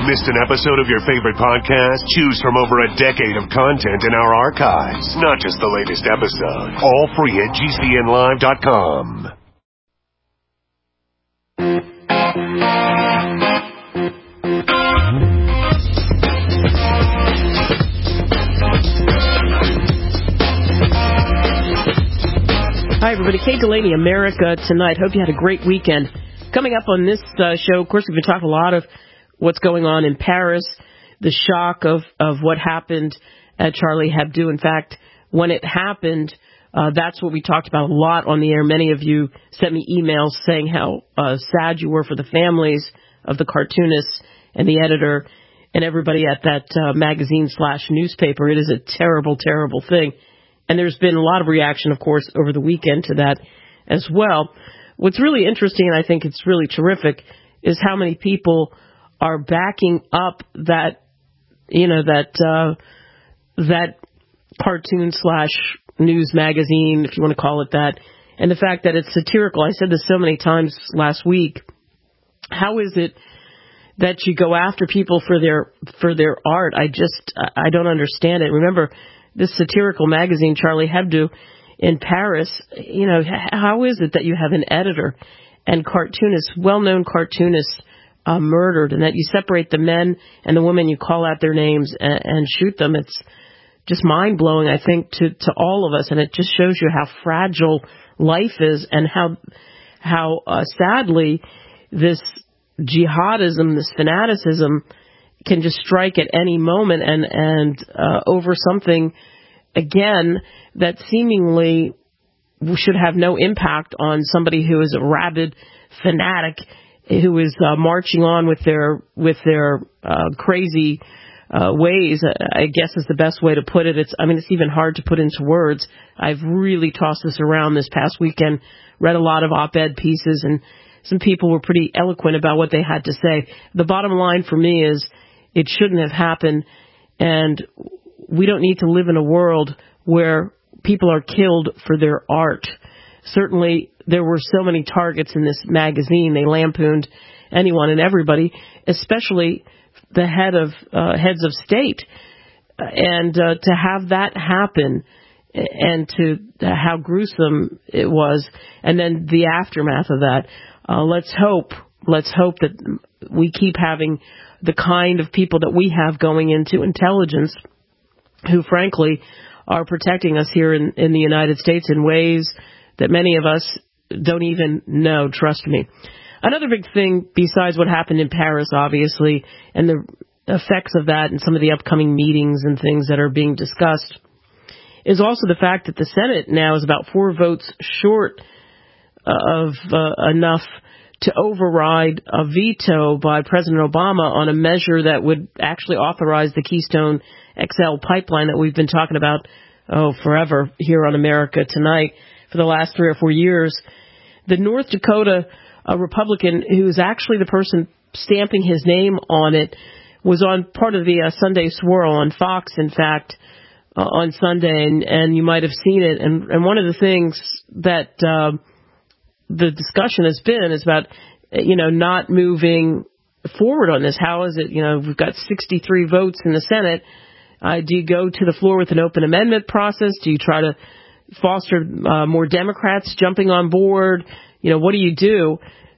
Missed an episode of your favorite podcast? Choose from over a decade of content in our archives, not just the latest episode. All free at GCNlive.com. Hi, everybody. Kate Delaney, America Tonight. Hope you had a great weekend. Coming up on this show, of course, we've been talking a lot of what's going on in Paris, the shock of what happened at Charlie Hebdo. In fact, when it happened, that's what we talked about a lot on the air. Many of you sent me emails saying how sad you were for the families of the cartoonists and the editor and everybody at that magazine/newspaper. It is a terrible, terrible thing. And there's been a lot of reaction, of course, over the weekend to that as well. What's really interesting, and I think it's really terrific, is how many people are backing up that cartoon/news magazine, if you want to call it that, and the fact that it's satirical. I said this so many times last week. How is it that you go after people for their art? I don't understand it. Remember, this satirical magazine, Charlie Hebdo, in Paris, how is it that you have an editor and cartoonists, well-known cartoonists, murdered, and that you separate the men and the women, you call out their names and shoot them? It's just mind-blowing, I think, to all of us, and it just shows you how fragile life is and how sadly this jihadism, this fanaticism can just strike at any moment and over something, again, that seemingly should have no impact on somebody who is a rabid fanatic who is marching on with their crazy ways, I guess is the best way to put it. It's even hard to put into words. I've really tossed this around this past weekend, read a lot of op-ed pieces, and some people were pretty eloquent about what they had to say. The bottom line for me is it shouldn't have happened, and we don't need to live in a world where people are killed for their art. Certainly, there were so many targets in this magazine. They lampooned anyone and everybody, especially the heads of state. And to have that happen, and to how gruesome it was, and then the aftermath of that. Let's hope that we keep having the kind of people that we have going into intelligence, who frankly are protecting us here in the United States in ways that many of us don't even know, trust me. Another big thing, besides what happened in Paris, obviously, and the effects of that and some of the upcoming meetings and things that are being discussed, is also the fact that the Senate now is about 4 votes short of enough to override a veto by President Obama on a measure that would actually authorize the Keystone XL pipeline that we've been talking about forever here on America Tonight for the last 3 or 4 years. The North Dakota Republican, who is actually the person stamping his name on it, was on part of the Sunday Swirl on Fox, in fact, on Sunday, and you might have seen it. And one of the things that the discussion has been is about, not moving forward on this. How is it, we've got 63 votes in the Senate. Do you go to the floor with an open amendment process? Do you try to foster more Democrats jumping on board? What do you do?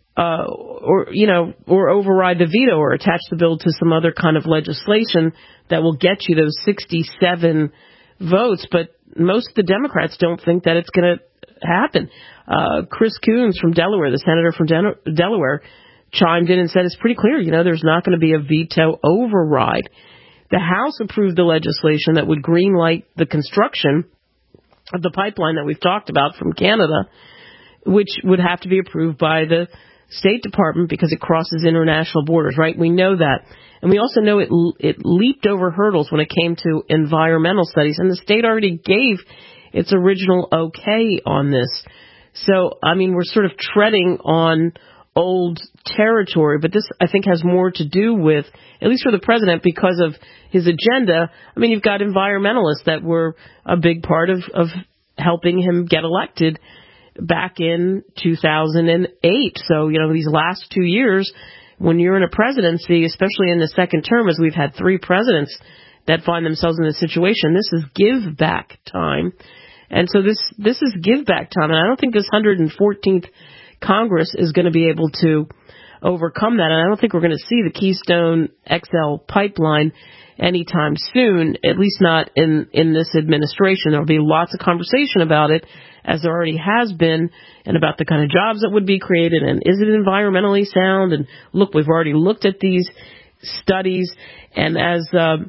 Or override the veto or attach the bill to some other kind of legislation that will get you those 67 votes. But most of the Democrats don't think that it's going to happen. Chris Coons from Delaware, the senator from Delaware, chimed in and said it's pretty clear, there's not going to be a veto override. The House approved the legislation that would greenlight the construction of the pipeline that we've talked about from Canada, which would have to be approved by the State Department because it crosses international borders, right? We know that. And we also know it leaped over hurdles when it came to environmental studies, and the state already gave its original okay on this. So, we're sort of treading on old territory, but this, I think, has more to do with, at least for the president, because of his agenda. You've got environmentalists that were a big part of helping him get elected back in 2008. So, these last 2 years, when you're in a presidency, especially in the second term, as we've had 3 presidents that find themselves in this situation, this is give back time. And so this is give back time. And I don't think this 114th Congress is going to be able to overcome that. And I don't think we're going to see the Keystone XL pipeline anytime soon, at least not in this administration. There'll be lots of conversation about it, as there already has been, and about the kind of jobs that would be created, and is it environmentally sound? And look, we've already looked at these studies, and as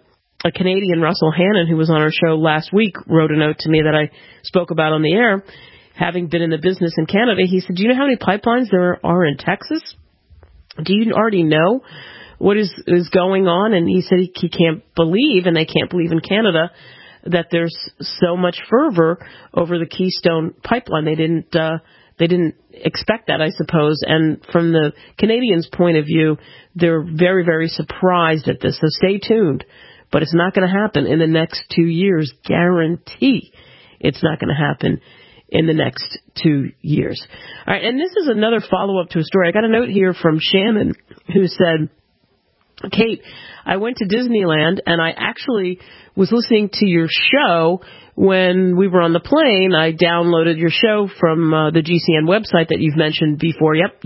a Canadian, Russell Hannon, who was on our show last week, wrote a note to me that I spoke about on the air, having been in the business in Canada, he said, do you know how many pipelines there are in Texas? Do you already know what is going on? And he said he can't believe, and they can't believe in Canada, that there's so much fervor over the Keystone pipeline. They didn't expect that, I suppose. And from the Canadians' point of view, they're very, very surprised at this. So stay tuned. But it's not going to happen in the next 2 years. Guarantee it's not going to happen in the next 2 years. All right, and this is another follow-up to a story. I got a note here from Shannon who said, Kate, I went to Disneyland, and I actually was listening to your show when we were on the plane. I downloaded your show from the GCN website that you've mentioned before. Yep,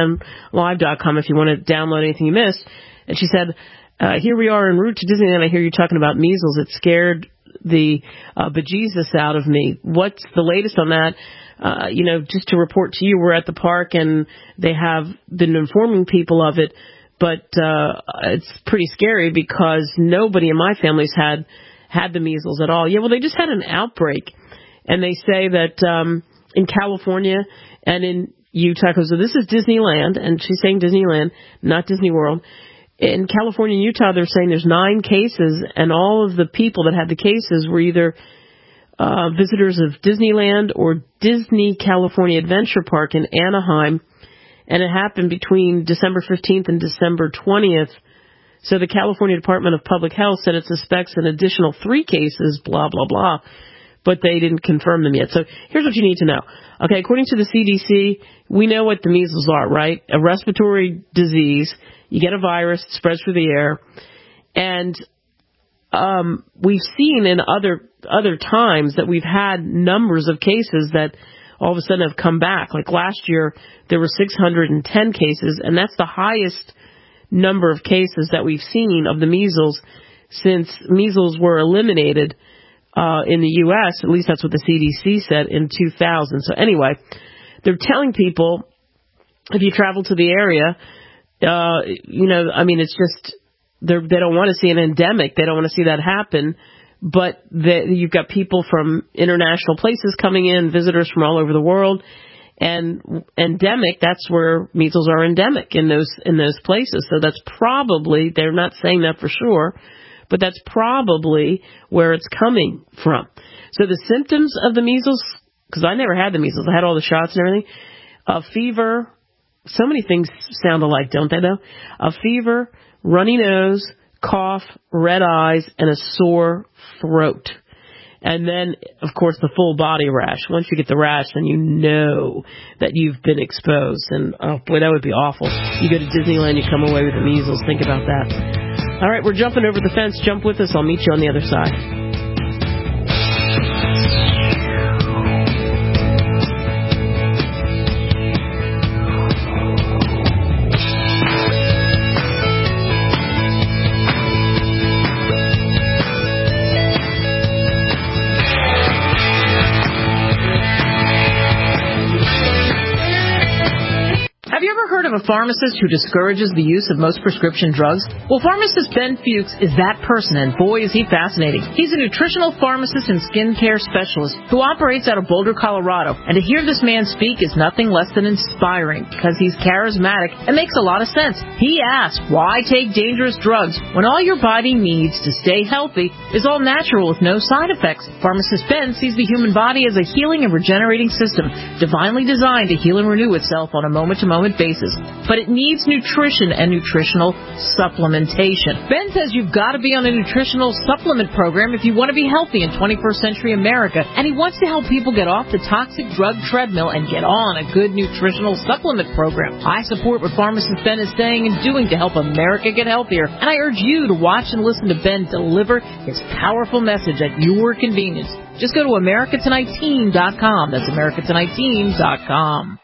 GCNlive.com if you want to download anything you missed. And she said, here we are en route to Disneyland. I hear you talking about measles. It scared the bejesus out of me. What's the latest on that? Just to report to you, we're at the park, and they have been informing people of it. But it's pretty scary because nobody in my family's had the measles at all. Yeah, well, they just had an outbreak. And they say that in California and in Utah, so this is Disneyland, and she's saying Disneyland, not Disney World. In California and Utah, they're saying there's 9 cases, and all of the people that had the cases were either visitors of Disneyland or Disney California Adventure Park in Anaheim. And it happened between December 15th and December 20th. So the California Department of Public Health said it suspects an additional 3 cases, blah, blah, blah. But they didn't confirm them yet. So here's what you need to know. Okay, according to the CDC, we know what the measles are, right? A respiratory disease. You get a virus, it spreads through the air. And we've seen in other times that we've had numbers of cases that all of a sudden have come back. Like last year, there were 610 cases, and that's the highest number of cases that we've seen of the measles since measles were eliminated in the U.S. At least that's what the CDC said in 2000. So anyway, they're telling people, if you travel to the area, it's just, they don't want to see an endemic. They don't want to see that happen. But you've got people from international places coming in, visitors from all over the world, and endemic, that's where measles are endemic in those places. So that's probably, they're not saying that for sure, but that's probably where it's coming from. So the symptoms of the measles, because I never had the measles, I had all the shots and everything, a fever, so many things sound alike, don't they though? A fever, runny nose, cough, red eyes, and a sore throat. And then, of course, the full body rash. Once you get the rash, then you know that you've been exposed. And, oh, boy, that would be awful. You go to Disneyland, you come away with the measles. Think about that. All right, we're jumping over the fence. Jump with us. I'll meet you on the other side. Of a pharmacist who discourages the use of most prescription drugs? Well, pharmacist Ben Fuchs is that person, and boy, is he fascinating. He's a nutritional pharmacist and skincare specialist who operates out of Boulder, Colorado, and to hear this man speak is nothing less than inspiring because he's charismatic and makes a lot of sense. He asks, why take dangerous drugs when all your body needs to stay healthy is all natural with no side effects? Pharmacist Ben sees the human body as a healing and regenerating system divinely designed to heal and renew itself on a moment-to-moment basis. but it needs nutrition and nutritional supplementation. Ben says you've got to be on a nutritional supplement program if you want to be healthy in 21st century America, and he wants to help people get off the toxic drug treadmill and get on a good nutritional supplement program. I support what pharmacist Ben is saying and doing to help America get healthier, and I urge you to watch and listen to Ben deliver his powerful message at your convenience. Just go to AmericaTonightTeam.com. That's AmericaTonightTeam.com.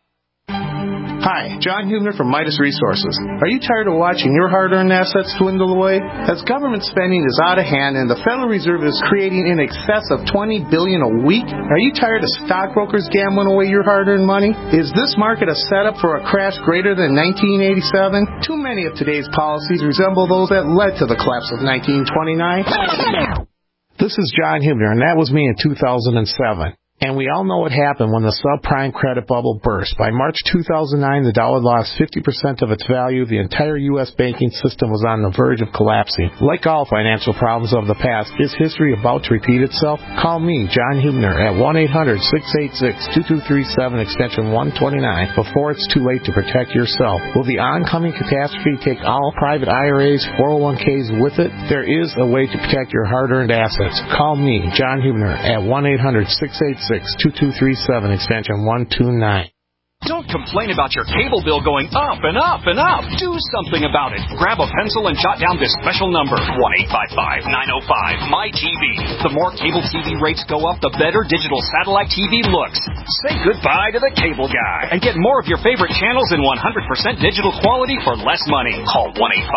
Hi, John Hubner from Midas Resources. Are you tired of watching your hard-earned assets dwindle away? As government spending is out of hand and the Federal Reserve is creating in excess of $20 billion a week, are you tired of stockbrokers gambling away your hard-earned money? Is this market a setup for a crash greater than 1987? Too many of today's policies resemble those that led to the collapse of 1929. This is John Hubner, and that was me in 2007. And we all know what happened when the subprime credit bubble burst. By March 2009, the dollar lost 50% of its value. The entire U.S. banking system was on the verge of collapsing. Like all financial problems of the past, is history about to repeat itself? Call me, John Hubner, at 1-800-686-2237, extension 129, before it's too late to protect yourself. Will the oncoming catastrophe take all private IRAs, 401ks with it? There is a way to protect your hard-earned assets. Call me, John Hubner, at 1-800-686-2237, extension 129. Don't complain about your cable bill going up and up and up. Do something about it. Grab a pencil and jot down this special number, 1-855-905-MY-TV. The more cable TV rates go up, the better digital satellite TV looks. Say goodbye to the cable guy and get more of your favorite channels in 100% digital quality for less money. Call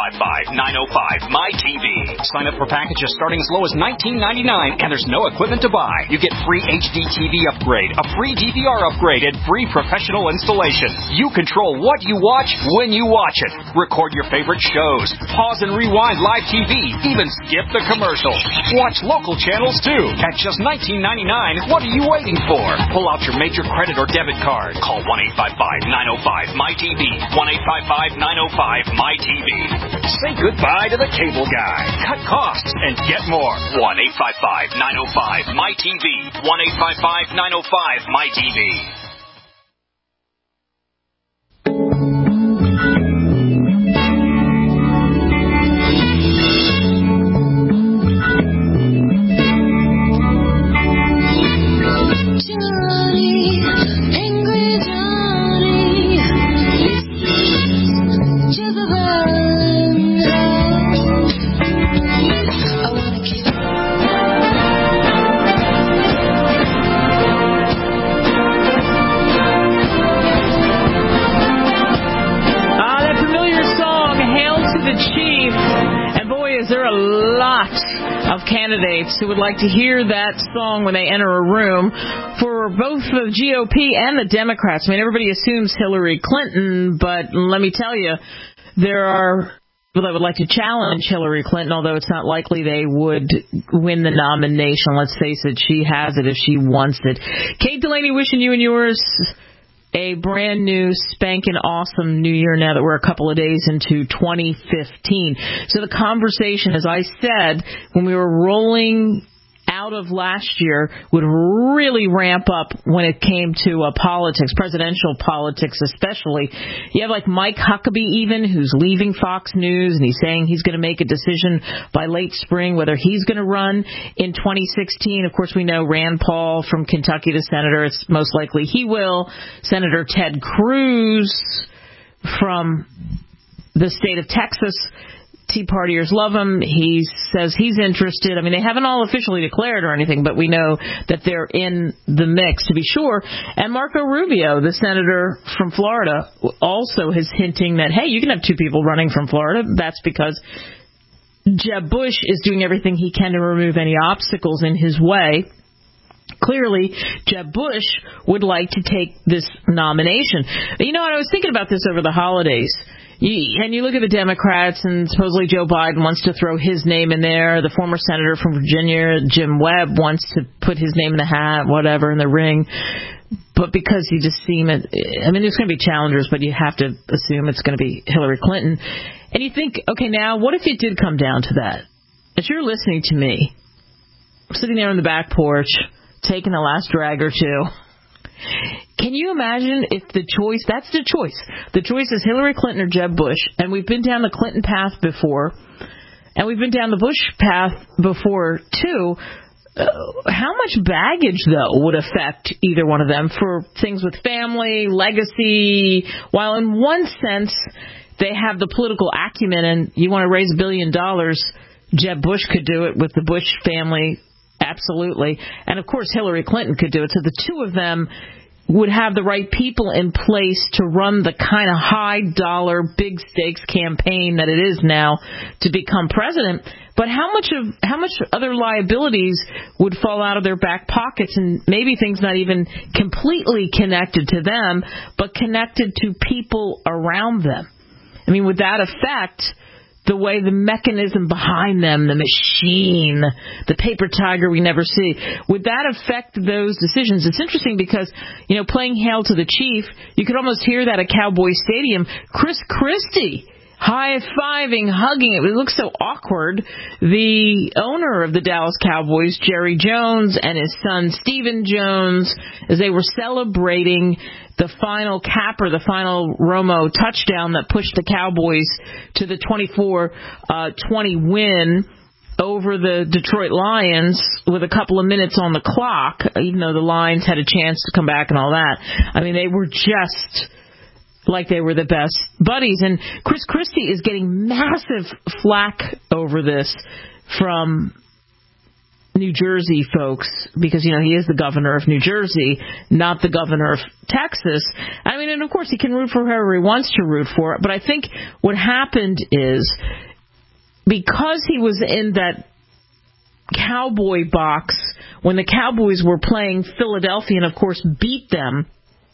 1-855-905-MY-TV. Sign up for packages starting as low as $19.99, and there's no equipment to buy. You get free HD TV upgrade, a free DVR upgrade, and free professional installation. You control what you watch when you watch it. Record your favorite shows. Pause and rewind live TV. Even skip the commercials. Watch local channels too. At just $19.99, what are you waiting for? Pull out your major credit or debit card. Call 1-855-905-MY-TV. 1-855-905-MY-TV. Say goodbye to the cable guy. Cut costs and get more. 1-855-905-MY-TV. 1-855-905-MY-TV. Candidates who would like to hear that song when they enter a room for both the GOP and the Democrats. I mean, everybody assumes Hillary Clinton, but let me tell you, there are people that would like to challenge Hillary Clinton, although it's not likely they would win the nomination. Let's face it, she has it if she wants it. Kate Delaney wishing you and yours a brand new, spanking awesome new year now that we're a couple of days into 2015. So the conversation, as I said, when we were rolling out of last year, would really ramp up when it came to politics, presidential politics especially. You have like Mike Huckabee even, who's leaving Fox News, and he's saying he's going to make a decision by late spring whether he's going to run in 2016. Of course, we know Rand Paul from Kentucky, the senator, it's most likely he will. Senator Ted Cruz from the state of Texas, Tea Partiers love him. He says he's interested. I mean, they haven't all officially declared or anything, but we know that they're in the mix, to be sure. And Marco Rubio, the senator from Florida, also is hinting that, hey, you can have two people running from Florida. That's because Jeb Bush is doing everything he can to remove any obstacles in his way. Clearly, Jeb Bush would like to take this nomination. You know, I was thinking about this over the holidays. And you look at the Democrats, and supposedly Joe Biden wants to throw his name in there. The former senator from Virginia, Jim Webb, wants to put his name in the hat, whatever, in the ring. But because you just seem it, I mean, there's going to be challengers, but you have to assume it's going to be Hillary Clinton. And you think, okay, now, what if it did come down to that? If you're listening to me, I'm sitting there on the back porch, taking the last drag or two, Can you imagine if that's the choice. The choice is Hillary Clinton or Jeb Bush, and we've been down the Clinton path before, and we've been down the Bush path before, too. How much baggage, though, would affect either one of them for things with family, legacy, while in one sense they have the political acumen and you want to raise $1 billion, Jeb Bush could do it with the Bush family, absolutely. And, of course, Hillary Clinton could do it. So the two of them would have the right people in place to run the kind of high-dollar, big-stakes campaign that it is now to become president. But how much other liabilities would fall out of their back pockets, and maybe things not even completely connected to them, but connected to people around them? I mean, would that affect the way the mechanism behind them, the machine, the paper tiger we never see, would that affect those decisions? It's interesting because, playing Hail to the Chief, you could almost hear that at Cowboy Stadium. Chris Christie high-fiving, hugging it. It looks so awkward. The owner of the Dallas Cowboys, Jerry Jones, and his son, Stephen Jones, as they were celebrating the final capper, the final Romo touchdown that pushed the Cowboys to the 24-20 win over the Detroit Lions with a couple of minutes on the clock, even though the Lions had a chance to come back and all that. I mean, they were just like they were the best buddies. And Chris Christie is getting massive flack over this from New Jersey folks because, he is the governor of New Jersey, not the governor of Texas. I mean, and of course he can root for whoever he wants to root for. But I think what happened is because he was in that Cowboy box when the Cowboys were playing Philadelphia and, of course, beat them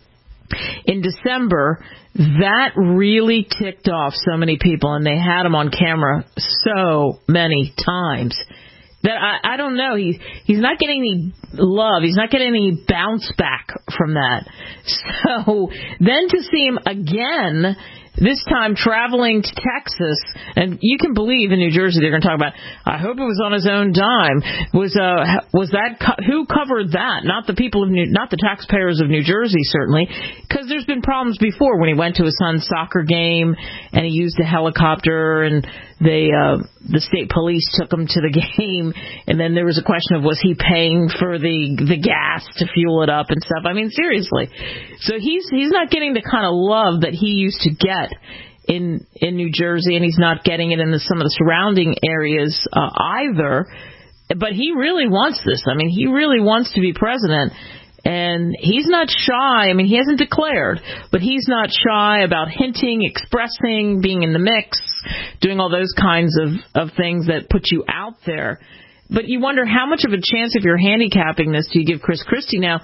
in December, that really ticked off so many people, and they had him on camera so many times that I don't know. He's not getting any love. He's not getting any bounce back from that. So then to see him again, this time traveling to Texas, and you can believe in New Jersey they're going to talk about, I hope it was on his own dime. Was that who covered that? Not the people of not the taxpayers of New Jersey, certainly, because there's been problems before when he went to his son's soccer game and he used a helicopter and the state police took him to the game, and then there was a question of was he paying for the gas to fuel it up and stuff. I mean, seriously. So he's not getting the kind of love that he used to get in New Jersey, and he's not getting it in some of the surrounding areas either. But he really wants this. I mean, he really wants to be president. And he's not shy. I mean, he hasn't declared, but he's not shy about hinting, expressing, being in the mix, doing all those kinds of things that put you out there. But you wonder how much of a chance, if you're handicapping this, do you give Chris Christie? Now,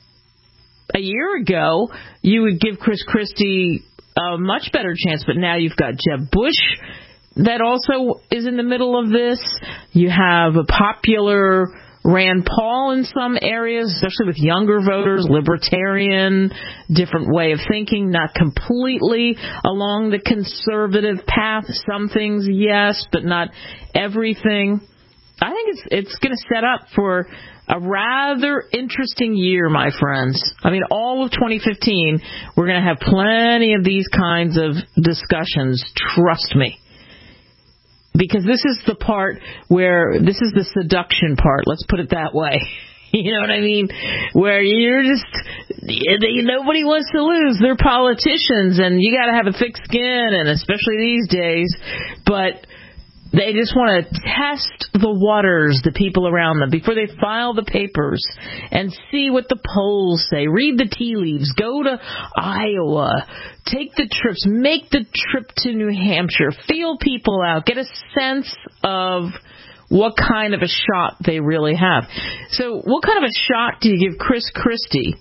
a year ago, you would give Chris Christie a much better chance, but now you've got Jeb Bush that also is in the middle of this. You have a popular Rand Paul in some areas, especially with younger voters, libertarian, different way of thinking, not completely along the conservative path. Some things, yes, but not everything. I think it's going to set up for a rather interesting year, my friends. I mean, all of 2015, we're going to have plenty of these kinds of discussions. Trust me. Because this is the part where, this is the seduction part, let's put it that way. You know what I mean? Where you're just, nobody wants to lose. They're politicians, and you got to have a thick skin, and especially these days. But they just want to test the waters, the people around them, before they file the papers and see what the polls say. Read the tea leaves. Go to Iowa. Take the trips. Make the trip to New Hampshire. Feel people out. Get a sense of what kind of a shot they really have. So what kind of a shot do you give Chris Christie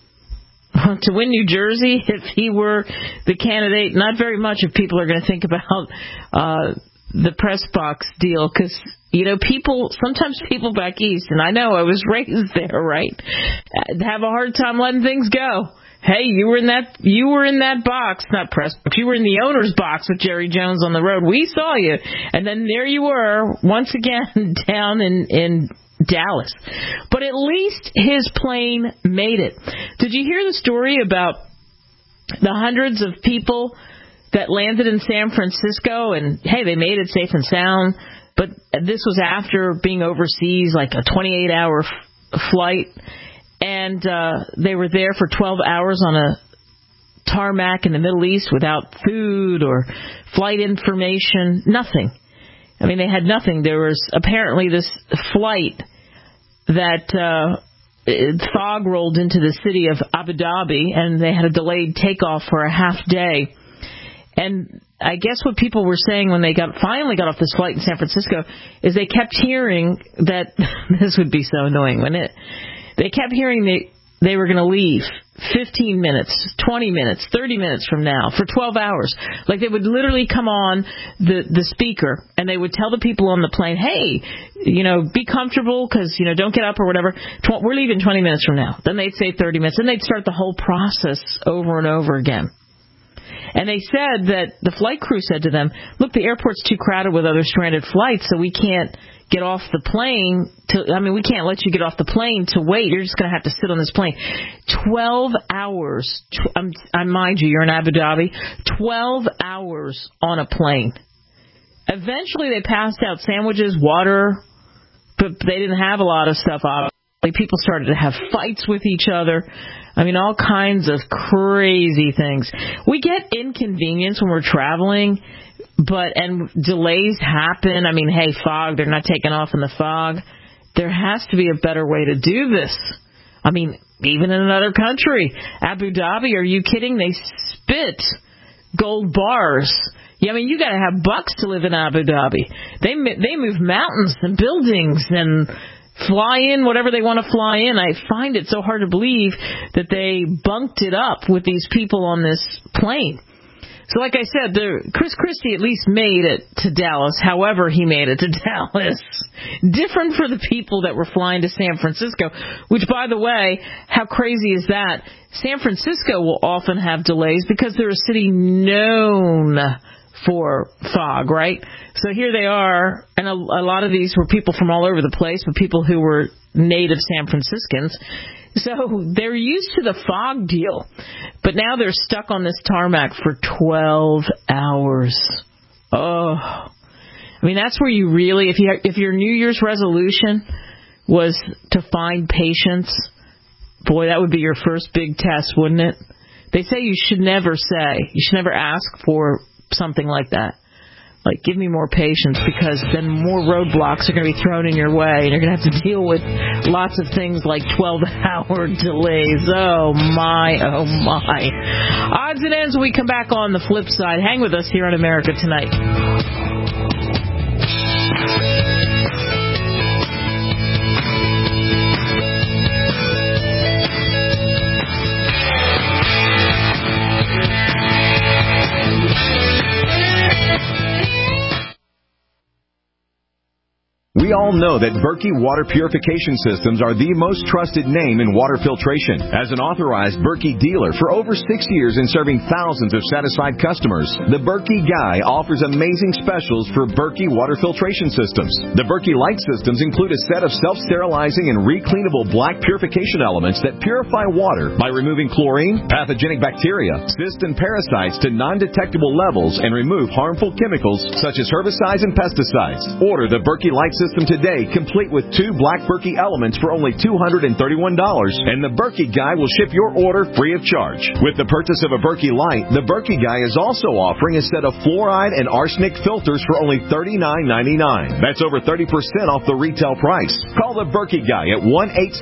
to win New Jersey if he were the candidate? Not very much if people are going to think about the press box deal, because, sometimes people back east, and I know I was raised there, right, have a hard time letting things go. Hey, you were in that box, not press box. You were in the owner's box with Jerry Jones on the road. We saw you. And then there you were, once again, down in Dallas. But at least his plane made it. Did you hear the story about the hundreds of people that landed in San Francisco? And, hey, they made it safe and sound. But this was after being overseas, like a 28-hour flight. And they were there for 12 hours on a tarmac in the Middle East without food or flight information, nothing. I mean, they had nothing. There was apparently this flight that fog rolled into the city of Abu Dhabi, and they had a delayed takeoff for a half day. And I guess what people were saying when they finally got off this flight in San Francisco is they kept hearing that this would be so annoying, wouldn't it? They kept hearing they were going to leave 15 minutes, 20 minutes, 30 minutes from now for 12 hours. Like they would literally come on the speaker and they would tell the people on the plane, hey, be comfortable because, don't get up or whatever. We're leaving 20 minutes from now. Then they'd say 30 minutes. Then they'd start the whole process over and over again. And they said that the flight crew said to them, look, the airport's too crowded with other stranded flights, so we can't get off the plane. We can't let you get off the plane to wait. You're just going to have to sit on this plane. 12 hours. Mind you, you're in Abu Dhabi. 12 hours on a plane. Eventually, they passed out sandwiches, water, but they didn't have a lot of stuff, obviously. People started to have fights with each other. I mean, all kinds of crazy things. We get inconvenience when we're traveling, and delays happen. I mean, hey, fog, they're not taking off in the fog. There has to be a better way to do this. I mean, even in another country. Abu Dhabi, are you kidding? They spit gold bars. Yeah, I mean, you got to have bucks to live in Abu Dhabi. They move mountains and buildings and fly in whatever they want to fly in. I find it so hard to believe that they bunked it up with these people on this plane. So like I said, Chris Christie at least made it to Dallas, however he made it to Dallas. Different for the people that were flying to San Francisco, which, by the way, how crazy is that? San Francisco will often have delays because they're a city known for fog, right? So here they are, and a lot of these were people from all over the place, but people who were native San Franciscans. So they're used to the fog deal, but now they're stuck on this tarmac for 12 hours. Oh, I mean, that's where you really, if your New Year's resolution was to find patience, boy, that would be your first big test, wouldn't it? They say you should never ask for something like that. Like, give me more patience, because then more roadblocks are going to be thrown in your way, and you're going to have to deal with lots of things like 12-hour delays. Oh, my, oh, my. Odds and ends when we come back on the flip side. Hang with us here on America Tonight. We all know that Berkey Water Purification Systems are the most trusted name in water filtration. As an authorized Berkey dealer for over 6 years and serving thousands of satisfied customers, the Berkey Guy offers amazing specials for Berkey Water Filtration Systems. The Berkey Light Systems include a set of self-sterilizing and recleanable black purification elements that purify water by removing chlorine, pathogenic bacteria, cysts, and parasites to non-detectable levels and remove harmful chemicals such as herbicides and pesticides. Order the Berkey Light System today, complete with 2 black Berkey elements for only $231, and the Berkey Guy will ship your order free of charge. With the purchase of a Berkey Light, the Berkey Guy is also offering a set of fluoride and arsenic filters for only $39.99. That's over 30% off the retail price. Call the Berkey Guy at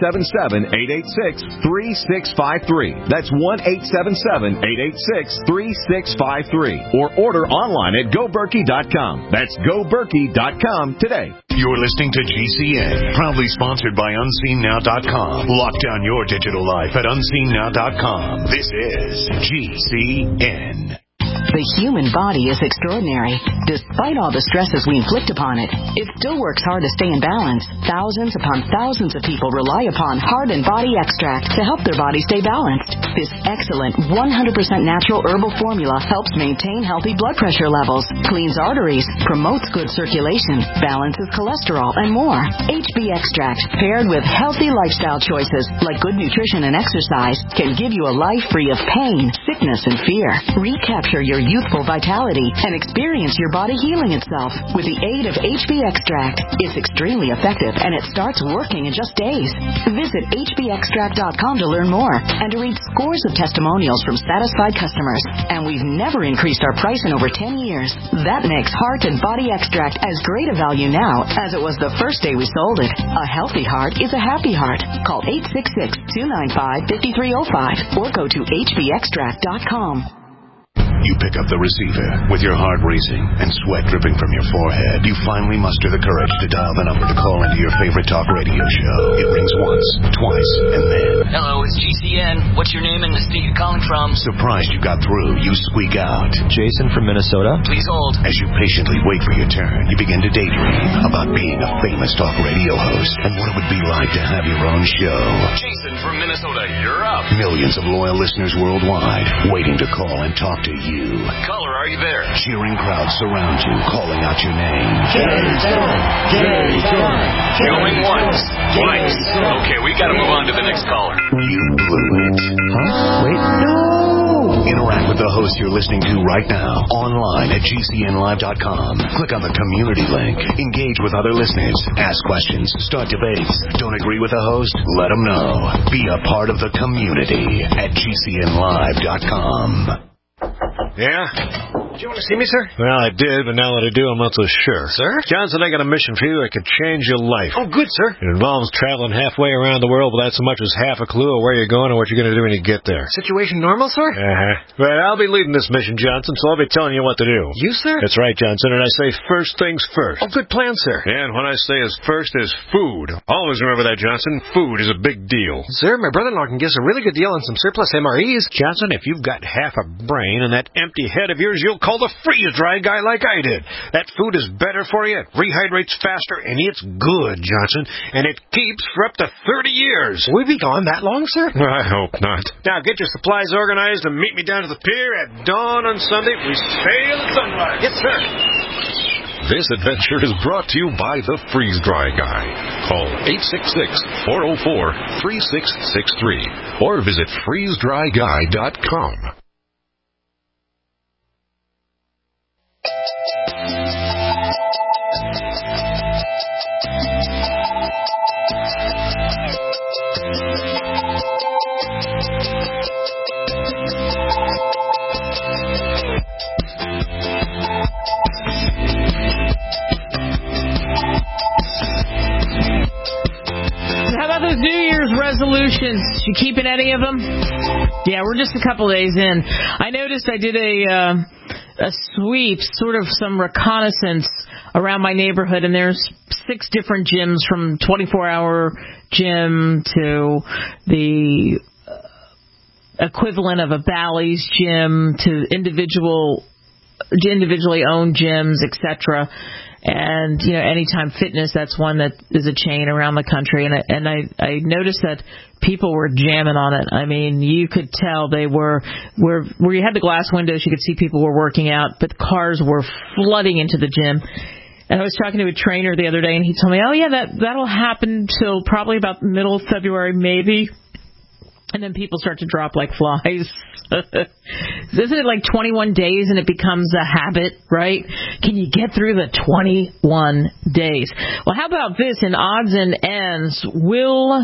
1-877-886-3653. That's 1-877-886-3653. Or order online at GoBerkey.com. That's GoBerkey.com today. You're listening to GCN, proudly sponsored by UnseenNow.com. Lock down your digital life at UnseenNow.com. This is GCN. The human body is extraordinary. Despite all the stresses we inflict upon it, it still works hard to stay in balance. Thousands upon thousands of people rely upon Heart and Body Extract to help their body stay balanced. This excellent 100% natural herbal formula helps maintain healthy blood pressure levels, cleans arteries, promotes good circulation, balances cholesterol, and more. HB Extract, paired with healthy lifestyle choices like good nutrition and exercise, can give you a life free of pain, sickness, and fear. Recapture your youthful vitality and experience your body healing itself with the aid of HB Extract. It's extremely effective and it starts working in just days. Visit hbextract.com to learn more and to read scores of testimonials from satisfied customers. And we've never increased our price in over 10 years. That makes Heart and Body Extract as great a value now as it was the first day we sold it. A healthy heart is a happy heart. Call 866-295-5305 or go to hbextract.com. You pick up the receiver with your heart racing and sweat dripping from your forehead. You finally muster the courage to dial the number to call into your favorite talk radio show. It rings once, twice, and then... Hello, it's GCN. What's your name and the state you're calling from? Surprised you got through, you squeak out. Jason from Minnesota. Please hold. As you patiently wait for your turn, you begin to daydream about being a famous talk radio host and what it would be like to have your own show. Jason from Minnesota, you're up. Millions of loyal listeners worldwide waiting to call and talk to you. Caller, are you there? Cheering crowds surround you, calling out your name. Jason! Going once, twice. Okay, we gotta move on to the next caller. You blew it. Huh? Wait, no! Interact with the host you're listening to right now, online at GCNlive.com. Click on the community link. Engage with other listeners. Ask questions. Start debates. Don't agree with the host? Let them know. Be a part of the community at GCNlive.com. Yeah? Did you want to see me, sir? Well, I did, but now that I do, I'm not so sure. Sir? Johnson, I got a mission for you that could change your life. Oh, good, sir. It involves traveling halfway around the world without so much as half a clue of where you're going or what you're going to do when you get there. Situation normal, sir? Well, I'll be leading this mission, Johnson, so I'll be telling you what to do. You, sir? That's right, Johnson, and I say first things first. Oh, good plan, sir. And when I say is first is food. Always remember that, Johnson. Food is a big deal. Sir, my brother-in-law can give us a really good deal on some surplus MREs. Johnson, if you've got half a brain and that empty head of yours, you'll call the freeze-dry guy like I did. That food is better for you, it rehydrates faster, and it's good, Johnson, and it keeps for up to 30 years. Will we be gone that long, sir? I hope not. Now, get your supplies organized and meet me down to the pier at dawn on Sunday. We sail at sunrise. Yes, sir. This adventure is brought to you by the Freeze Dry Guy. Call 866-404-3663 or visit freezedryguy.com. How about those New Year's resolutions? You keeping any of them? Yeah, we're just a couple days in. I noticed I did a sweep, sort of some reconnaissance around my neighborhood, and there's 6 different gyms, from 24-hour gym to the equivalent of a Bally's gym to individually owned gyms, etc. And, you know, Anytime Fitness, that's one that is a chain around the country. And I noticed that people were jamming on it. I mean, you could tell they were where you had the glass windows, you could see people were working out, but cars were flooding into the gym. And I was talking to a trainer the other day, and he told me, oh, yeah, that'll happen till probably about middle of February, maybe. And then people start to drop like flies. Isn't it like 21 days and it becomes a habit, right? Can you get through the 21 days? Well, how about this? In odds and ends, will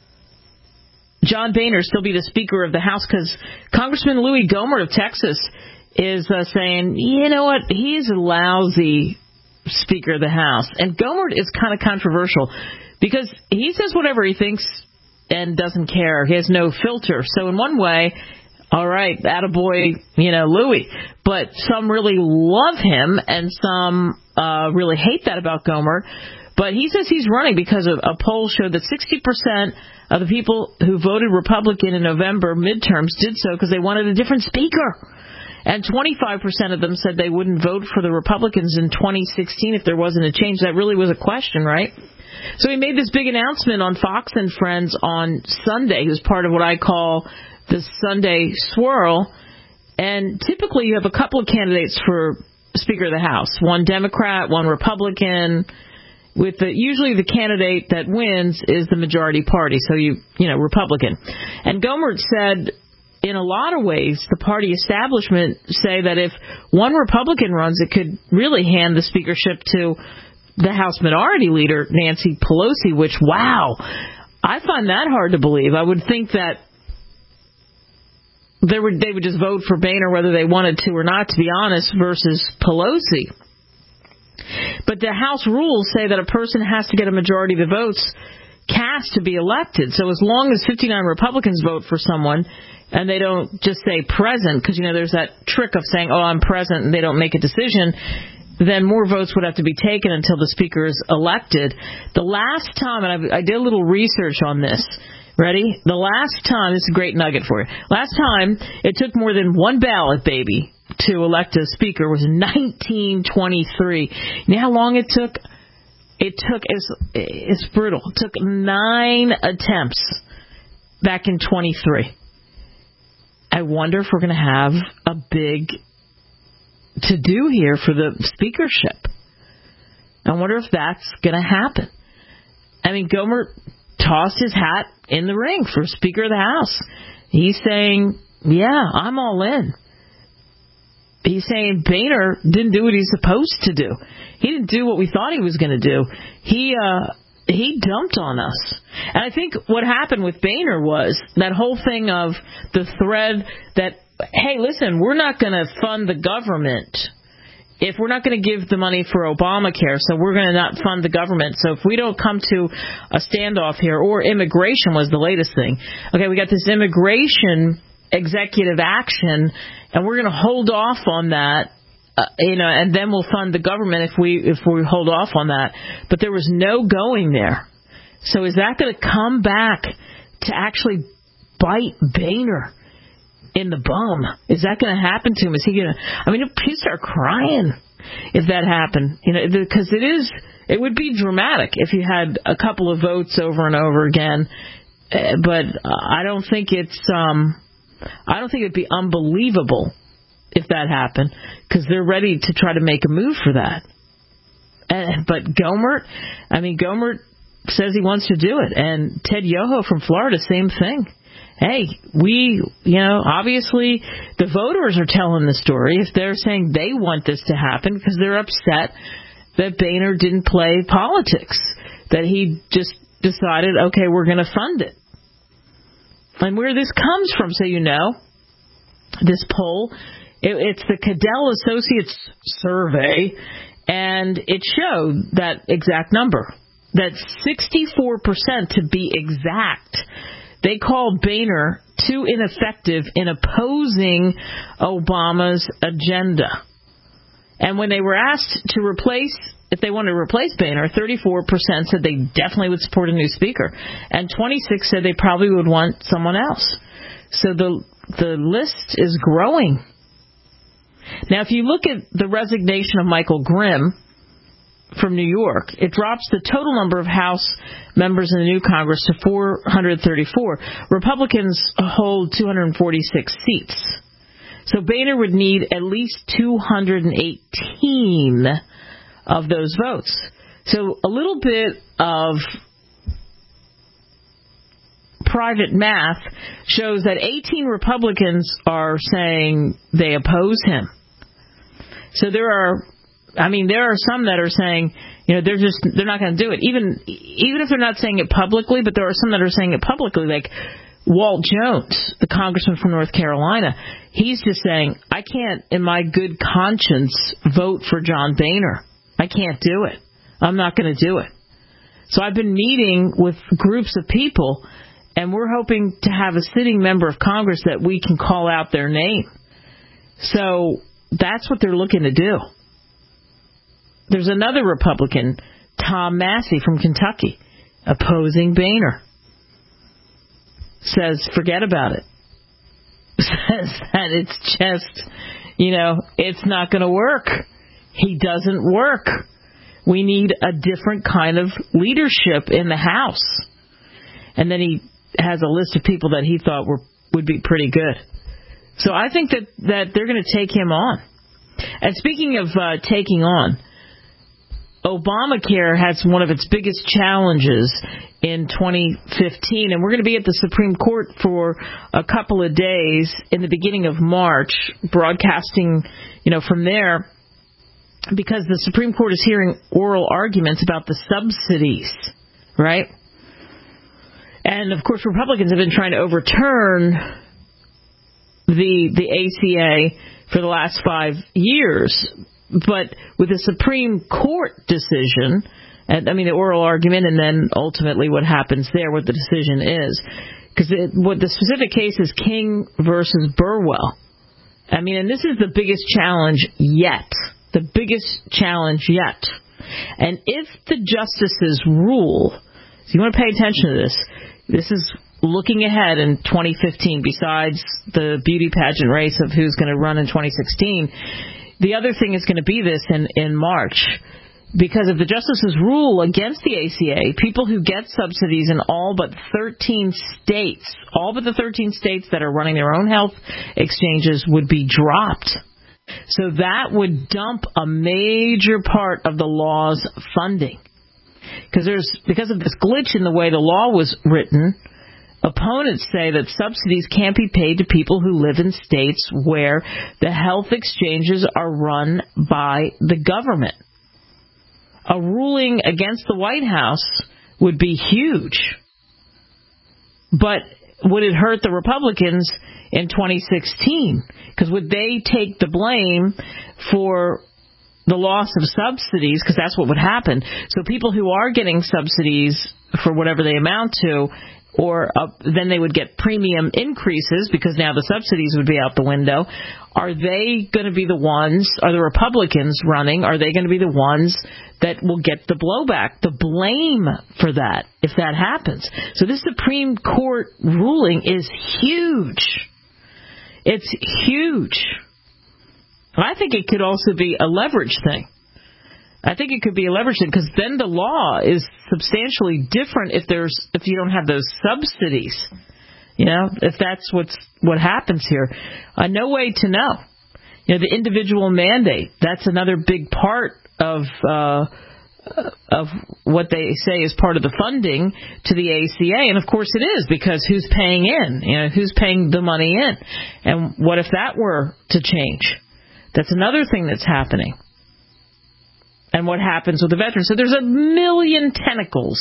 John Boehner still be the Speaker of the House? Because Congressman Louis Gohmert of Texas is saying, you know what, he's a lousy Speaker of the House. And Gohmert is kind of controversial because he says whatever he thinks and doesn't care. He has no filter. So in one way, all right, attaboy, Louis. But some really love him and some really hate that about Gohmert. But he says he's running because a poll showed that 60% of the people who voted Republican in November midterms did so because they wanted a different speaker. And 25% of them said they wouldn't vote for the Republicans in 2016 if there wasn't a change. That really was a question, right? So he made this big announcement on Fox and Friends on Sunday. It was part of what I call the Sunday swirl. And typically you have a couple of candidates for Speaker of the House, one Democrat, one Republican. With usually the candidate that wins is the majority party, so Republican. And Gohmert said, in a lot of ways, the party establishment say that if one Republican runs, it could really hand the speakership to the House Minority Leader, Nancy Pelosi, which, wow, I find that hard to believe. I would think that they would just vote for Boehner whether they wanted to or not, to be honest, versus Pelosi. But the House rules say that a person has to get a majority of the votes cast to be elected. So as long as 59 Republicans vote for someone and they don't just say present, because, there's that trick of saying, oh, I'm present, and they don't make a decision, then more votes would have to be taken until the speaker is elected. The last time, and I did a little research on this. Ready? The last time, this is a great nugget for you. Last time, it took more than one ballot, baby, to elect a speaker was 1923. You know how long it took? It's brutal. It took 9 attempts back in 23. I wonder if we're going to have a big to-do here for the speakership. I wonder if that's going to happen. I mean, Gohmert tossed his hat in the ring for Speaker of the House. He's saying, yeah, I'm all in. He's saying Boehner didn't do what he's supposed to do. He didn't do what we thought he was going to do. He dumped on us. And I think what happened with Boehner was that whole thing of the thread that, hey, listen, we're not going to fund the government if we're not going to give the money for Obamacare, so we're going to not fund the government. So if we don't come to a standoff here, or immigration was the latest thing. Okay, we got this immigration executive action, and we're going to hold off on that, and then we'll fund the government if we hold off on that. But there was no going there. So is that going to come back to actually bite Boehner in the bum? Is that going to happen to him? Is he going to? I mean, he'd start crying if that happened. Because it would be dramatic if you had a couple of votes over and over again. But I don't think it'd be unbelievable if that happened, because they're ready to try to make a move for that. But Gohmert says he wants to do it, and Ted Yoho from Florida, same thing. Hey, obviously the voters are telling the story if they're saying they want this to happen because they're upset that Boehner didn't play politics, that he just decided, okay, we're going to fund it. And where this comes from, so this poll, it's the Cadell Associates survey, and it showed that exact number, that 64%, to be exact, they called Boehner too ineffective in opposing Obama's agenda. And when they were asked if they wanted to replace Boehner, 34% said they definitely would support a new speaker, and 26% said they probably would want someone else. So the list is growing. Now, if you look at the resignation of Michael Grimm from New York, it drops the total number of House members in the new Congress to 434. Republicans hold 246 seats. So Boehner would need at least 218 of those votes. So a little bit of private math shows that 18 Republicans are saying they oppose him. So there are some that are saying, they're not going to do it. Even if they're not saying it publicly, but there are some that are saying it publicly, like Walt Jones, the congressman from North Carolina. He's just saying, I can't, in my good conscience, vote for John Boehner. I can't do it. I'm not going to do it. So I've been meeting with groups of people, and we're hoping to have a sitting member of Congress that we can call out their name. So that's what they're looking to do. There's another Republican, Tom Massey from Kentucky, opposing Boehner. Says, forget about it. Says that it's just, it's not going to work. He doesn't work. We need a different kind of leadership in the House. And then he has a list of people that he thought would be pretty good. So I think that they're going to take him on. And speaking of taking on, Obamacare has one of its biggest challenges in 2015, and we're going to be at the Supreme Court for a couple of days in the beginning of March, broadcasting, from there, because the Supreme Court is hearing oral arguments about the subsidies, right? And, of course, Republicans have been trying to overturn the ACA for the last 5 years. But with the Supreme Court decision, the oral argument, and then ultimately what happens there, what the decision is, because what the specific case is King versus Burwell. And this is the biggest challenge yet. The biggest challenge yet. And if the justices rule, so you want to pay attention to this, this is looking ahead in 2015, besides the beauty pageant race of who's going to run in 2016, the other thing is going to be this in March. Because if the justices rule against the ACA, people who get subsidies in all but 13 states, that are running their own health exchanges, would be dropped. So that would dump a major part of the law's funding. Because of this glitch in the way the law was written, opponents say that subsidies can't be paid to people who live in states where the health exchanges are run by the government. A ruling against the White House would be huge. But would it hurt the Republicans in 2016? Because would they take the blame for the loss of subsidies? Because that's what would happen. So people who are getting subsidies for whatever they amount to, or then they would get premium increases because now the subsidies would be out the window. Are they going to be the ones, are the Republicans running, are they going to be the ones that will get the blowback, the blame for that, if that happens? So this Supreme Court ruling is huge. It's huge. I think it could also be a leverage thing. I think it could be a leverage thing, because then the law is substantially different if you don't have those subsidies. If that's what happens here. No way to know. The individual mandate, that's another big part of what they say is part of the funding to the ACA. And of course it is, because who's paying in? Who's paying the money in? And what if that were to change? That's another thing that's happening. And what happens with the veterans? So there's a million tentacles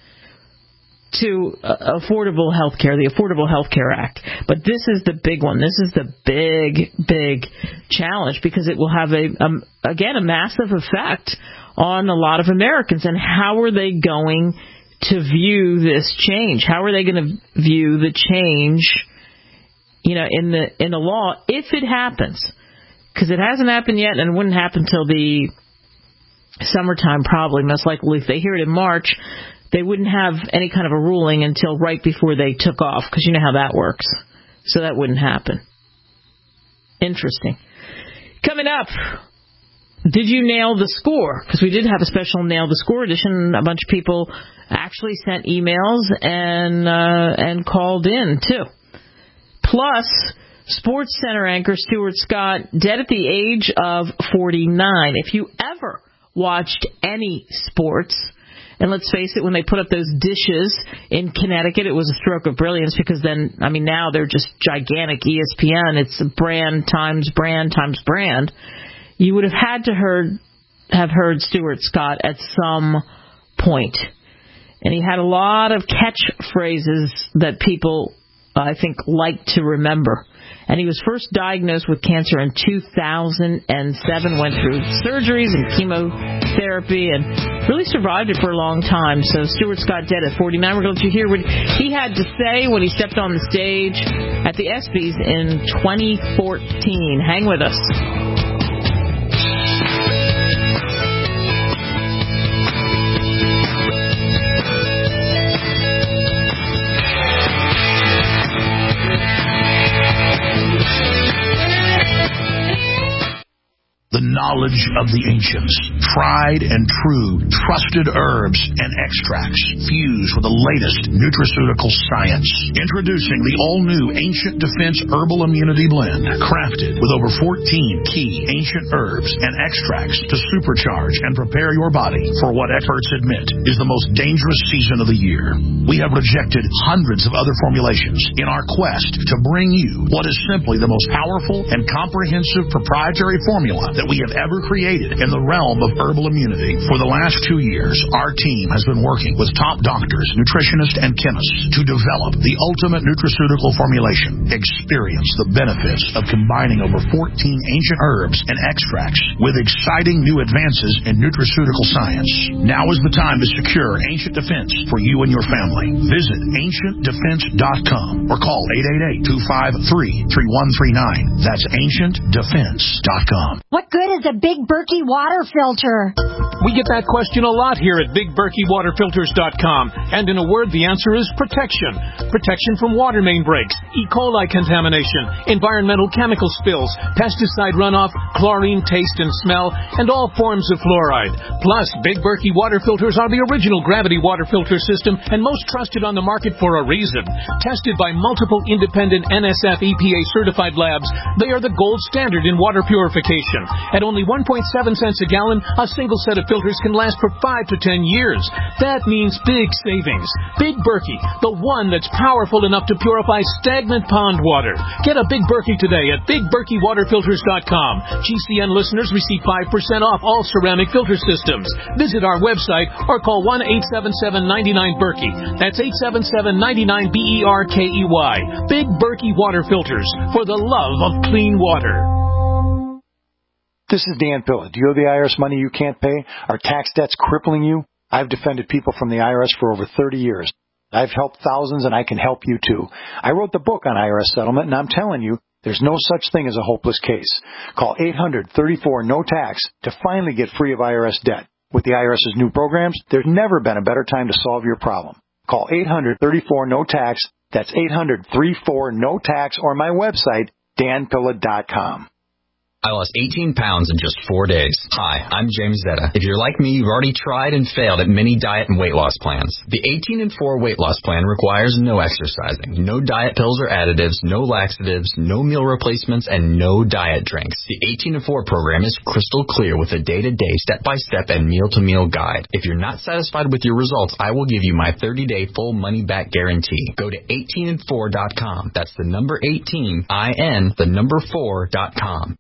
to affordable health care, the Affordable Health Care Act. But this is the big one. This is the big challenge, because it will have, a massive effect on a lot of Americans. And how are they going to view this change? How are they going to view the change, in the law, if it happens? Because it hasn't happened yet, and it wouldn't happen till the summertime, probably, most likely. If they hear it in March, they wouldn't have any kind of a ruling until right before they took off, because you know how that works. So that wouldn't happen. Interesting. Coming up, did you nail the score? Because we did have a special Nail the Score edition. A bunch of people actually sent emails and called in, too. Plus, Sports Center anchor Stuart Scott, dead at the age of 49. If you ever watched any sports, and let's face it, when they put up those dishes in Connecticut, it was a stroke of brilliance, because then, now they're just gigantic. ESPN, it's brand times brand times brand. You would have had to have heard Stuart Scott at some point. And he had a lot of catchphrases that people, I think, like to remember. And he was first diagnosed with cancer in 2007, went through surgeries and chemotherapy, and really survived it for a long time. So Stuart Scott, dead at 49. We're going to let you hear what he had to say when he stepped on the stage at the ESPYs in 2014. Hang with us. knowledge of the ancients, tried and true, trusted herbs and extracts fused with the latest nutraceutical science. Introducing the all-new Ancient Defense Herbal Immunity Blend, crafted with over 14 key ancient herbs and extracts to supercharge and prepare your body for what experts admit is the most dangerous season of the year. We have rejected hundreds of other formulations in our quest to bring you what is simply the most powerful and comprehensive proprietary formula that we have ever created in the realm of herbal immunity. For the last 2 years, our team has been working with top doctors, nutritionists, and chemists to develop the ultimate nutraceutical formulation. Experience the benefits of combining over 14 ancient herbs and extracts with exciting new advances in nutraceutical science. Now is the time to secure Ancient Defense for you and your family. Visit AncientDefense.com or call 888-253-3139. That's AncientDefense.com. What good is a Big Berkey water filter? We get that question a lot here at BigBerkeyWaterFilters.com. And in a word, the answer is protection. Protection from water main breaks, E. coli contamination, environmental chemical spills, pesticide runoff, chlorine taste and smell, and all forms of fluoride. Plus, Big Berkey water filters are the original gravity water filter system and most trusted on the market for a reason. Tested by multiple independent NSF EPA certified labs, they are the gold standard in water purification. At only 1.7 cents a gallon, a single set of filters can last for 5 to 10 years. That means big savings. Big Berkey, the one that's powerful enough to purify stagnant pond water. Get a Big Berkey today at BigBerkeyWaterFilters.com. GCN listeners receive 5% off all ceramic filter systems. Visit our website or call 1-877-99-BERKEY. That's 877-99-BERKEY. Big Berkey Water Filters, for the love of clean water. This is Dan Pilla. Do you owe the IRS money you can't pay? Are tax debts crippling you? I've defended people from the IRS for over 30 years. I've helped thousands, and I can help you too. I wrote the book on IRS settlement, and I'm telling you, there's no such thing as a hopeless case. Call 800-34-NO-TAX to finally get free of IRS debt. With the IRS's new programs, there's never been a better time to solve your problem. Call 800-34-NO-TAX. That's 800-34-NO-TAX, or my website, danpilla.com. I lost 18 pounds in just 4 days. Hi, I'm James Zetta. If you're like me, you've already tried and failed at many diet and weight loss plans. The 18 and 4 weight loss plan requires no exercising, no diet pills or additives, no laxatives, no meal replacements, and no diet drinks. The 18 and 4 program is crystal clear with a day-to-day, step-by-step, and meal-to-meal guide. If you're not satisfied with your results, I will give you my 30-day full money-back guarantee. Go to 18and4.com. That's the number 18, I-N, the number 4.com.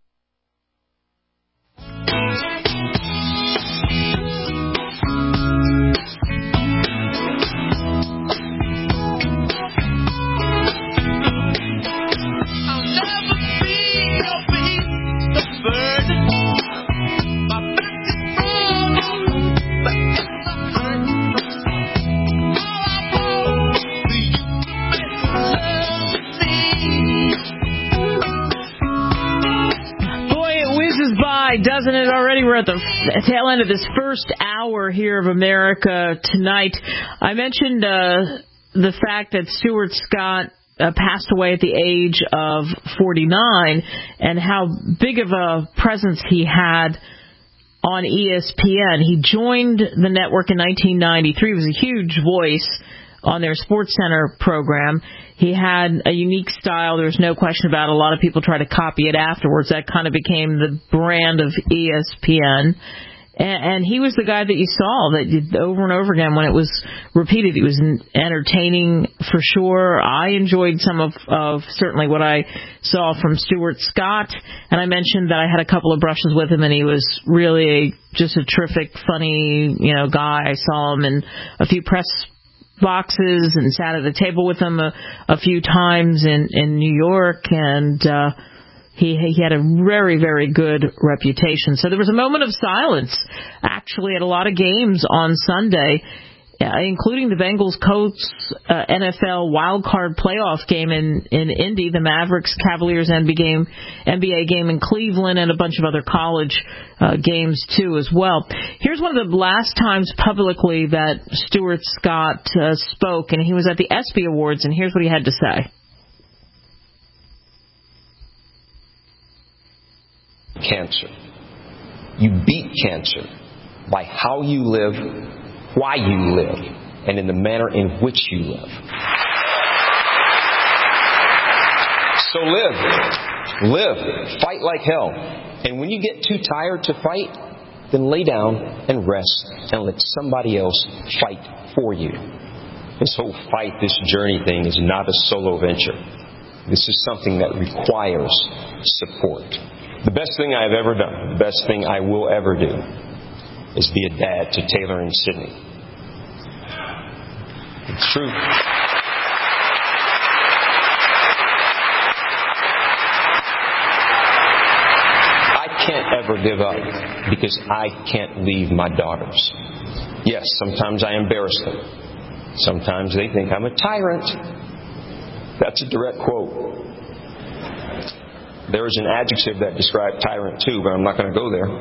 Doesn't it already? We're at the tail end of this first hour here of America Tonight. I mentioned the fact that Stuart Scott passed away at the age of 49 and how big of a presence he had on ESPN. He joined the network in 1993. He was a huge voice on their SportsCenter program. He had a unique style. There's no question about it. A lot of people try to copy it afterwards. That kind of became the brand of ESPN. And he was the guy that you saw that over and over again when it was repeated. He was entertaining for sure. I enjoyed some of certainly what I saw from Stuart Scott. And I mentioned that I had a couple of brushes with him, and he was really just a terrific, funny, guy. I saw him in a few press boxes and sat at a table with him a few times in New York, and he had a very, very good reputation. So there was a moment of silence, actually, at a lot of games on Sunday, including the Bengals-Colts NFL wildcard playoff game in Indy, the Mavericks-Cavaliers NBA game in Cleveland, and a bunch of other college games, too, as well. Here's one of the last times publicly that Stuart Scott spoke, and he was at the ESPY Awards, and here's what he had to say. Cancer. You beat cancer by how you live, why you live, and in the manner in which you live. So live, fight like hell. And when you get too tired to fight, then lay down and rest and let somebody else fight for you. This whole fight, this journey thing is not a solo venture. This is something that requires support. The best thing I've ever done, the best thing I will ever do, is be a dad to Taylor and Sydney. It's true. Can't ever give up because I can't leave my daughters. Yes, sometimes I embarrass them. Sometimes they think I'm a tyrant. That's a direct quote. There is an adjective that describes tyrant too, but I'm not going to go there.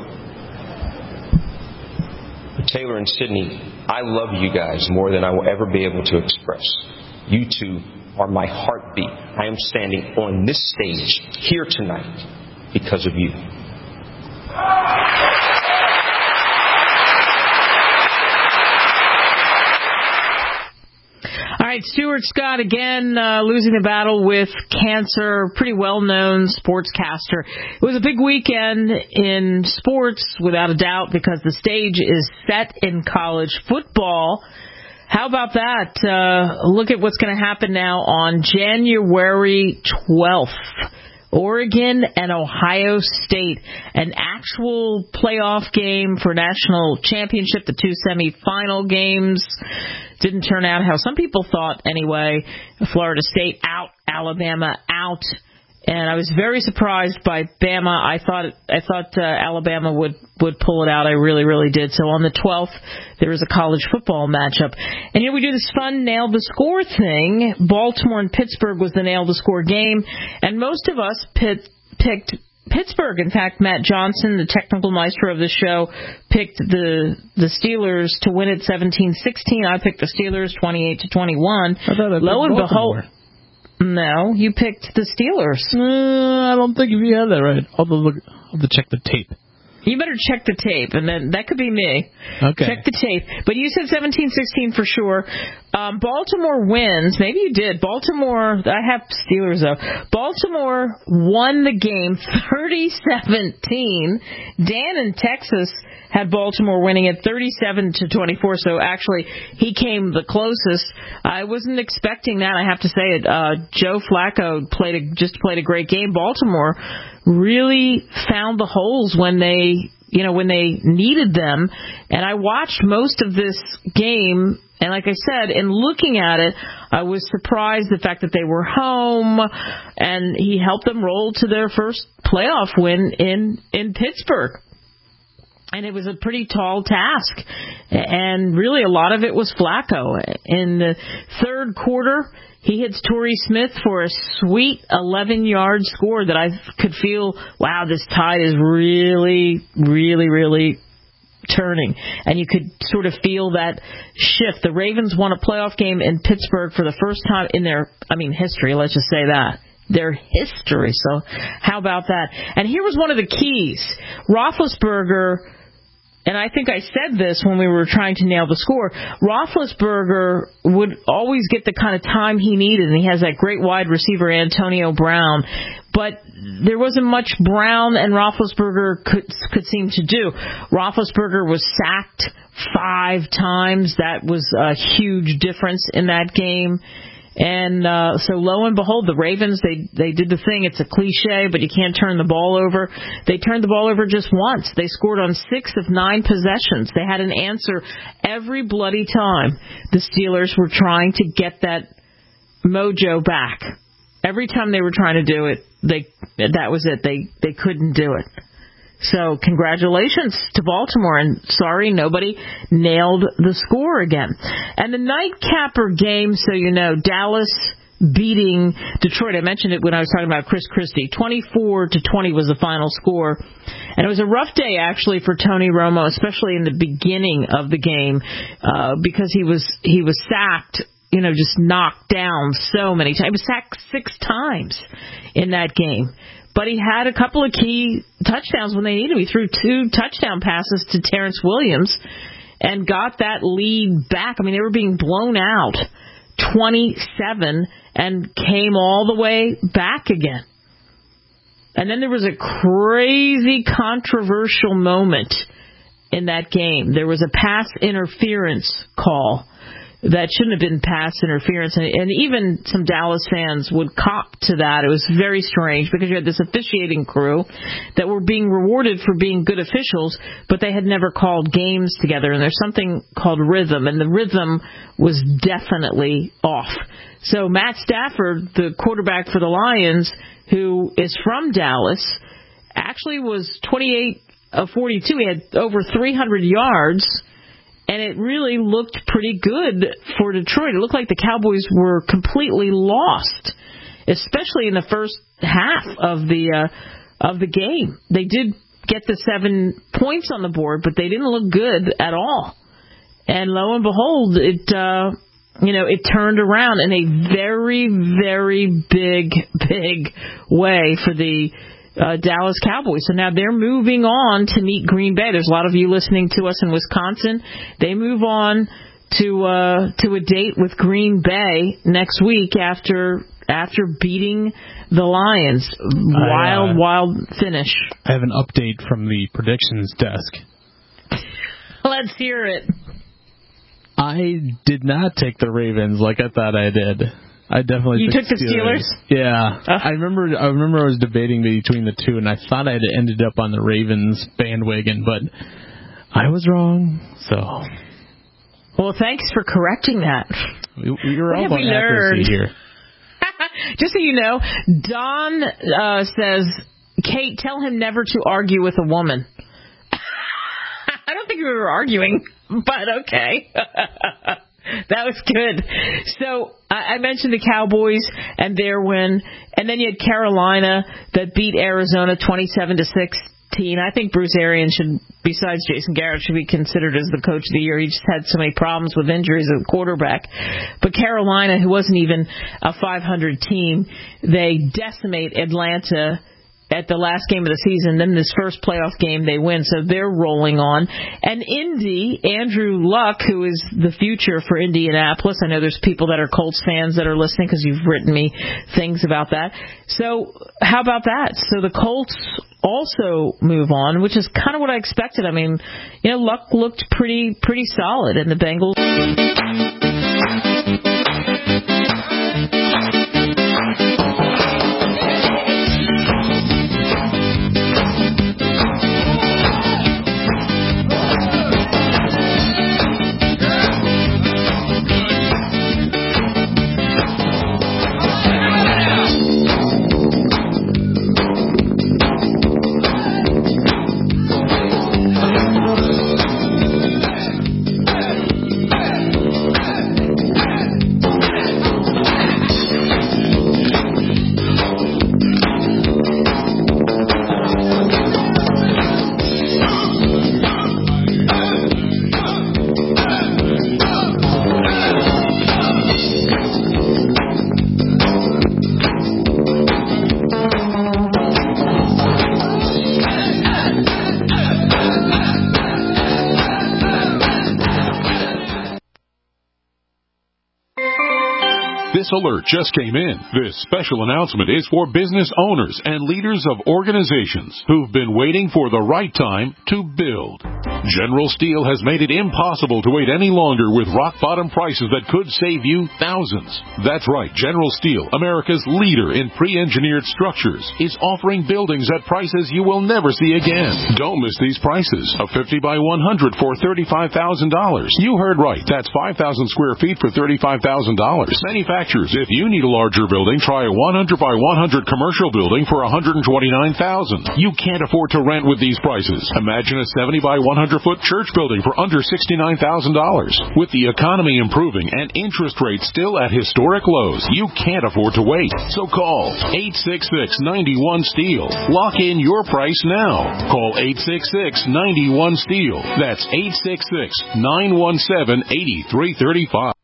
But Taylor and Sydney, I love you guys more than I will ever be able to express. You two are my heartbeat. I am standing on this stage here tonight because of you. All right, Stuart Scott again losing the battle with cancer, pretty well-known sportscaster. It was a big weekend in sports, without a doubt, because the stage is set in college football. How about that? Look at what's going to happen now on January 12th. Oregon and Ohio State, an actual playoff game for national championship. The two semifinal games didn't turn out how some people thought anyway. Florida State out, Alabama out. And I was very surprised by Bama. I thought Alabama would pull it out. I really, really did. So on the 12th, there is a college football matchup. And here we do this fun nail the score thing. Baltimore and Pittsburgh was the nail the score game. And most of us picked Pittsburgh. In fact, Matt Johnson, the technical maestro of the show, picked the Steelers to win at 17-16. I picked the Steelers 28-21. Lo and behold. No, you picked the Steelers. I don't think you had that right. I'll have to check the tape. You better check the tape, and then that could be me. Okay. Check the tape. But you said 17-16 for sure. Baltimore wins. Maybe you did. Baltimore, I have Steelers though. Baltimore won the game 30-17. Dan in Texas had Baltimore winning at 37-24, so actually he came the closest. I wasn't expecting that, I have to say it. Joe Flacco played a great game. Baltimore really found the holes when they needed them. And I watched most of this game, and like I said, in looking at it, I was surprised the fact that they were home, and he helped them roll to their first playoff win in Pittsburgh. And it was a pretty tall task. And really a lot of it was Flacco. In the third quarter, he hits Torrey Smith for a sweet 11-yard score that I could feel, wow, this tide is really, really, really turning. And you could sort of feel that shift. The Ravens won a playoff game in Pittsburgh for the first time in their, history, let's just say that. Their history. So how about that? And here was one of the keys. Roethlisberger, and I think I said this when we were trying to nail the score, Roethlisberger would always get the kind of time he needed, and he has that great wide receiver, Antonio Brown. But there wasn't much Brown and Roethlisberger could seem to do. Roethlisberger was sacked 5 times. That was a huge difference in that game. And so lo and behold, the Ravens, they did the thing. It's a cliche, but you can't turn the ball over. They turned the ball over just once. They scored on 6 of 9 possessions. They had an answer every bloody time. The Steelers were trying to get that mojo back. Every time they were trying to do it, that was it. They couldn't do it. So congratulations to Baltimore, and sorry nobody nailed the score again. And the nightcapper game, so you know, Dallas beating Detroit. I mentioned it when I was talking about Chris Christie. 24-20 was the final score. And it was a rough day, actually, for Tony Romo, especially in the beginning of the game, because he was sacked, just knocked down so many times. He was sacked 6 times in that game. but he had a couple of key touchdowns when they needed him. He threw 2 touchdown passes to Terrence Williams and got that lead back. I mean, they were being blown out 27 and came all the way back again. And then there was a crazy controversial moment in that game. There was a pass interference call that shouldn't have been pass interference, and even some Dallas fans would cop to that. It was very strange because you had this officiating crew that were being rewarded for being good officials, but they had never called games together, and there's something called rhythm, and the rhythm was definitely off. So Matt Stafford, the quarterback for the Lions, who is from Dallas, actually was 28 of 42. He had over 300 yards, and it really looked pretty good for Detroit. It looked like the Cowboys were completely lost, especially in the first half of the game. They did get the 7 points on the board, but they didn't look good at all. And lo and behold, it turned around in a very, very big way for the Dallas Cowboys. So now they're moving on to meet Green Bay. There's a lot of you listening to us in Wisconsin. They move on to a date with Green Bay next week after beating the Lions. Wild finish. I have an update from the predictions desk. Let's hear it. I did not take the Ravens like I thought I did. I definitely took the Steelers? Yeah. I remember I was debating between the two, and I thought I had ended up on the Ravens bandwagon, but I was wrong. So, well, thanks for correcting that. You're all about accuracy here. Just so you know, Don says, Kate, tell him never to argue with a woman. I don't think we were arguing, but okay. That was good. So I mentioned the Cowboys and their win, and then you had Carolina that beat Arizona 27-16. I think Bruce Arians should, besides Jason Garrett, should be considered as the coach of the year. He just had so many problems with injuries at quarterback. But Carolina, who wasn't even a 500 team, they decimate Atlanta at the last game of the season. Then this first playoff game they win, so they're rolling on. And Indy, Andrew Luck, who is the future for Indianapolis. I know there's people that are Colts fans that are listening because you've written me things about that. So how about that? So the Colts also move on, which is kind of what I expected. I mean, Luck looked pretty solid, and the Bengals. This alert just came in. This special announcement is for business owners and leaders of organizations who've been waiting for the right time to build. General Steel has made it impossible to wait any longer with rock-bottom prices that could save you thousands. That's right, General Steel, America's leader in pre-engineered structures, is offering buildings at prices you will never see again. Don't miss these prices. A 50 by 100 for $35,000. You heard right. That's 5,000 square feet for $35,000. Manufacturers, if you need a larger building, try a 100 by 100 commercial building for $129,000. You can't afford to rent with these prices. Imagine a 70 by 100-foot church building for under $69,000. With the economy improving and interest rates still at historic lows, you can't afford to wait. So call 866-91-STEEL. Lock in your price now. Call 866-91-STEEL. That's 866-917-8335.